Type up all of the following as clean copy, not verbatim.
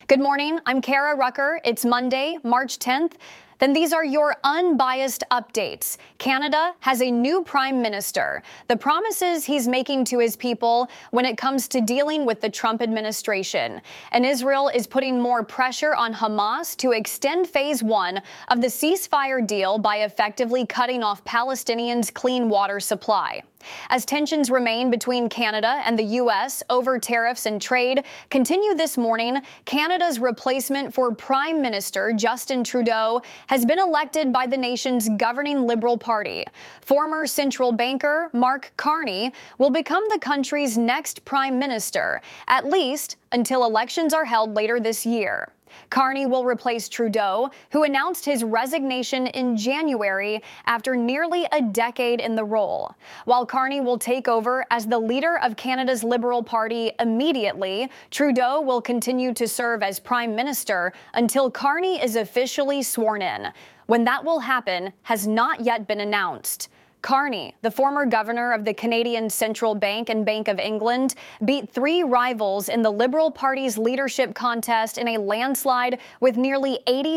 Good morning, I'm Kara Rucker. It's Monday, March 10th. Then these are your unbiased updates. Canada has a new prime minister. The promises he's making to his people when it comes to dealing with the Trump administration. And Israel is putting more pressure on Hamas to extend phase one of the ceasefire deal by effectively cutting off Palestinians' clean water supply. As tensions remain between Canada and the U.S. over tariffs and trade continue this morning, Canada's replacement for Prime Minister Justin Trudeau has been elected by the nation's governing Liberal Party. Former central banker Mark Carney will become the country's next Prime Minister, at least until elections are held later this year. Carney will replace Trudeau, who announced his resignation in January after nearly a decade in the role. While Carney will take over as the leader of Canada's Liberal Party immediately, Trudeau will continue to serve as Prime Minister until Carney is officially sworn in. When that will happen has not yet been announced. Carney, the former governor of the Canadian Central Bank and Bank of England, beat three rivals in the Liberal Party's leadership contest in a landslide with nearly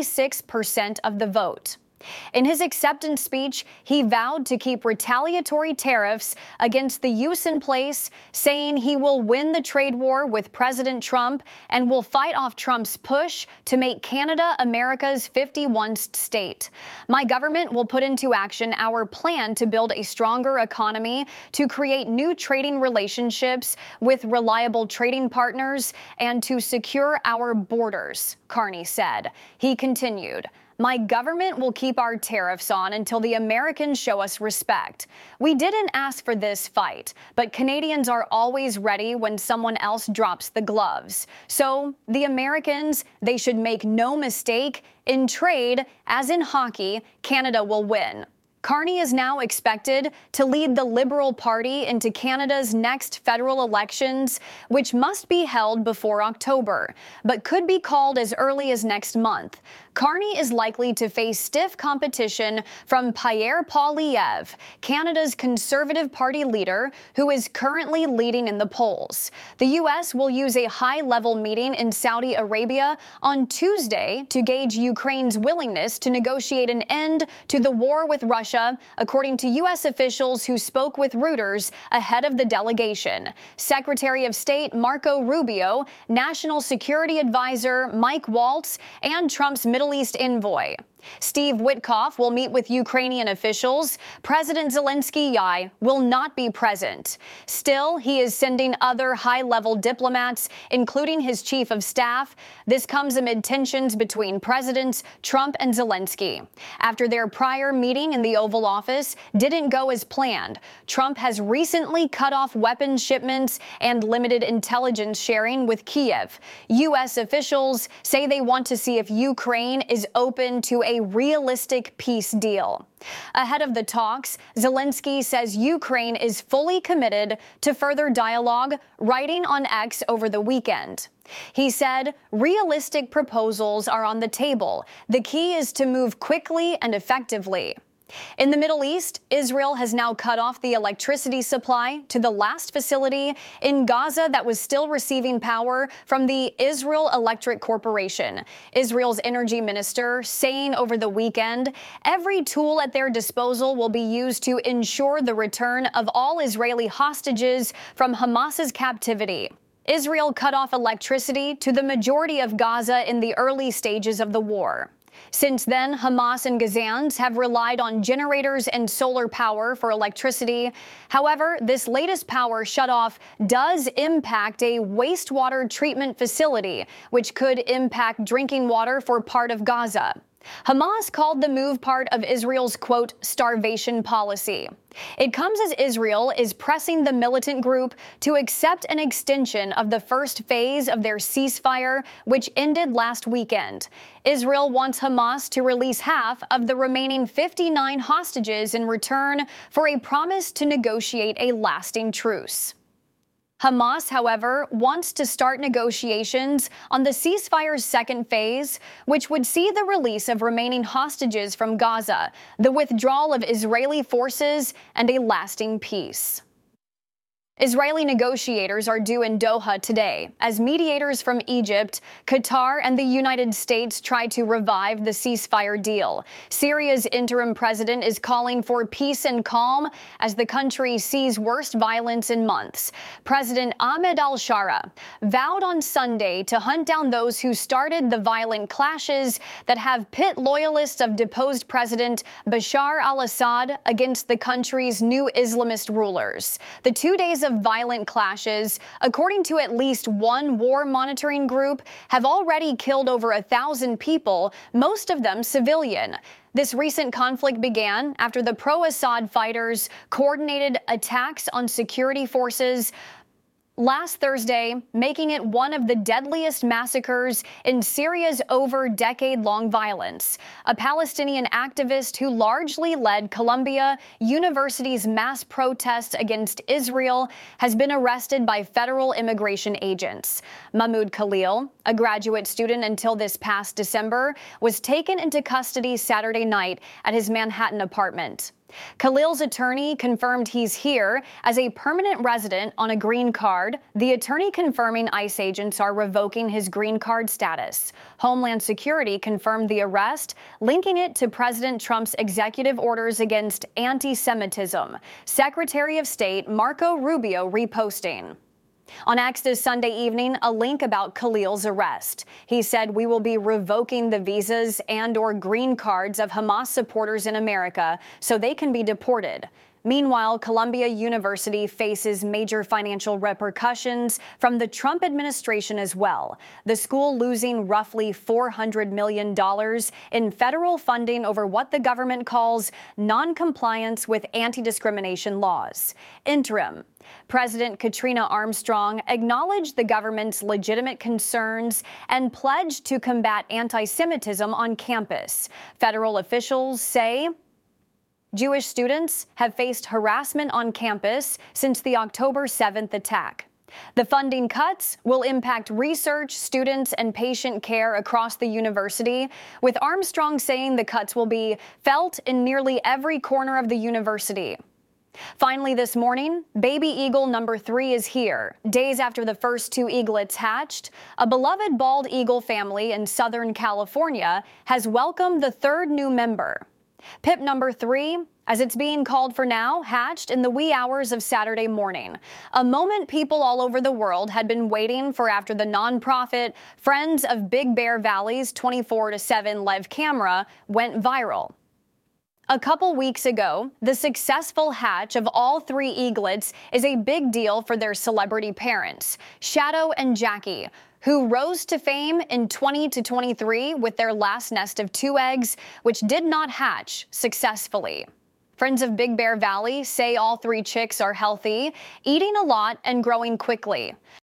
86% of the vote. In his acceptance speech, he vowed to keep retaliatory tariffs against the use in place, saying he will win the trade war with President Trump and will fight off Trump's push to make Canada America's 51st state. My government will put into action our plan to build a stronger economy, to create new trading relationships with reliable trading partners, and to secure our borders, Carney said. He continued, "My government will keep our tariffs on until the Americans show us respect. We didn't ask for this fight, but Canadians are always ready when someone else drops the gloves. So the Americans, they should make no mistake, in trade, as in hockey, Canada will win." Carney is now expected to lead the Liberal Party into Canada's next federal elections, which must be held before October, but could be called as early as next month. Carney is likely to face stiff competition from Pierre Poilievre, Canada's Conservative Party leader, who is currently leading in the polls. The U.S. will use a high-level meeting in Saudi Arabia on Tuesday to gauge Ukraine's willingness to negotiate an end to the war with Russia, according to U.S. officials who spoke with Reuters ahead of the delegation. Secretary of State Marco Rubio, National Security Advisor Mike Waltz, and Trump's Middle East envoy Steve Witkoff will meet with Ukrainian officials. President Zelensky will not be present. Still, he is sending other high-level diplomats, including his chief of staff. This comes amid tensions between Presidents Trump and Zelensky. After their prior meeting in the Oval Office didn't go as planned, Trump has recently cut off weapons shipments and limited intelligence sharing with Kiev. U.S. officials say they want to see if Ukraine is open to a realistic peace deal. Ahead of the talks, Zelensky says Ukraine is fully committed to further dialogue, writing on X over the weekend. He said, "Realistic proposals are on the table. The key is to move quickly and effectively." In the Middle East, Israel has now cut off the electricity supply to the last facility in Gaza that was still receiving power from the Israel Electric Corporation. Israel's energy minister saying over the weekend, every tool at their disposal will be used to ensure the return of all Israeli hostages from Hamas's captivity. Israel cut off electricity to the majority of Gaza in the early stages of the war. Since then, Hamas and Gazans have relied on generators and solar power for electricity. However, this latest power shutoff does impact a wastewater treatment facility, which could impact drinking water for part of Gaza. Hamas called the move part of Israel's, quote, starvation policy. It comes as Israel is pressing the militant group to accept an extension of the first phase of their ceasefire, which ended last weekend. Israel wants Hamas to release half of the remaining 59 hostages in return for a promise to negotiate a lasting truce. Hamas, however, wants to start negotiations on the ceasefire's second phase, which would see the release of remaining hostages from Gaza, the withdrawal of Israeli forces, and a lasting peace. Israeli negotiators are due in Doha today as mediators from Egypt, Qatar, and the United States try to revive the ceasefire deal. Syria's interim president is calling for peace and calm as the country sees worst violence in months. President Ahmed al-Shara vowed on Sunday to hunt down those who started the violent clashes that have pit loyalists of deposed President Bashar al-Assad against the country's new Islamist rulers. The 2 days of violent clashes, according to at least one war monitoring group, have already killed over 1,000 people, most of them civilian. This recent conflict began after the pro-Assad fighters coordinated attacks on security forces last Thursday, making it one of the deadliest massacres in Syria's over-decade-long violence. A Palestinian activist who largely led Columbia University's mass protests against Israel has been arrested by federal immigration agents. Mahmoud Khalil, a graduate student until this past December, was taken into custody Saturday night at his Manhattan apartment. Khalil's attorney confirmed he's here as a permanent resident on a green card. The attorney confirming ICE agents are revoking his green card status. Homeland Security confirmed the arrest, linking it to President Trump's executive orders against anti-Semitism. Secretary of State Marco Rubio reposting. On X this Sunday evening, a link about Khalil's arrest. He said, "We will be revoking the visas and/or green cards of Hamas supporters in America so they can be deported." Meanwhile, Columbia University faces major financial repercussions from the Trump administration as well. The school losing roughly $400 million in federal funding over what the government calls non-compliance with anti-discrimination laws. Interim President Katrina Armstrong acknowledged the government's legitimate concerns and pledged to combat anti-Semitism on campus. Federal officials say Jewish students have faced harassment on campus since the October 7th attack. The funding cuts will impact research, students, and patient care across the university, with Armstrong saying the cuts will be felt in nearly every corner of the university. Finally this morning, baby eagle number 3 is here. Days after the first 2 eaglets hatched, a beloved bald eagle family in Southern California has welcomed the 3rd new member. Pip number 3, as it's being called for now, hatched in the wee hours of Saturday morning. A moment people all over the world had been waiting for after the nonprofit Friends of Big Bear Valley's 24/7 live camera went viral. A couple weeks ago, the successful hatch of all 3 eaglets is a big deal for their celebrity parents, Shadow and Jackie, who rose to fame in 2023 with their last nest of 2 eggs, which did not hatch successfully. Friends of Big Bear Valley say all 3 chicks are healthy, eating a lot, and growing quickly.